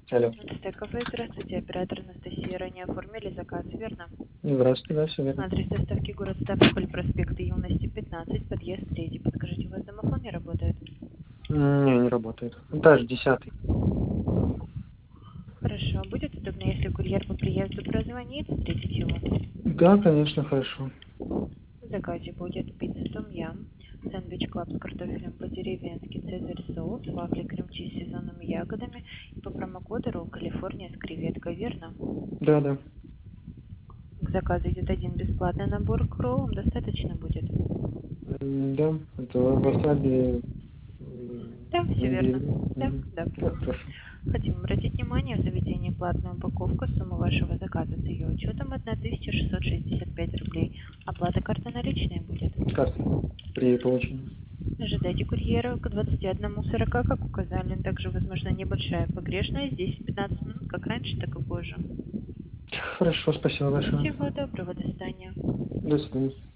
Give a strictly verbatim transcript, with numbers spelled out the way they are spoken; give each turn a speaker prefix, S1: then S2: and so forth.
S1: Алло.
S2: Стековый, здравствуйте, оператор Анастасия. Ранее оформили заказ, верно?
S1: Здравствуйте, да, все верно.
S2: Адрес доставки город Ставрополь, проспект Юности, пятнадцать, подъезд третий. Подскажите, у вас домофон не работает?
S1: М, Не, не работает. Этаж десятый.
S2: Хорошо. Будет удобно, если курьер по приезду прозвонит, встретить его?
S1: Да, конечно, хорошо.
S2: В заказе будет пицца том ям, сэндвич клаб с картофелем по-деревенски, цезарь соус, вафли крем-чиз с сезонными ягодами и по промокоду Ролл Калифорния с креветкой, верно?
S1: Да, да.
S2: К заказу идет один бесплатный набор к роллам, достаточно будет?
S1: М, Да, это васаби, м,
S2: Да, все верно.
S1: имбирь.
S2: Да,
S1: Мгм.
S2: да.
S1: Да, хорошо.
S2: Хотим обратить внимание, в заведении платная упаковка, сумма вашего заказа с ее учетом тысяча шестьсот шестьдесят пять рублей. Оплата карты наличная будет.
S1: Карта при получении.
S2: Ожидайте курьера к двадцати одному сорока, как указали. Также, возможно, небольшая погрешность, десять-пятнадцать минут, как раньше, так и позже.
S1: Хорошо, спасибо большое.
S2: Всего доброго, до свидания.
S1: До свидания.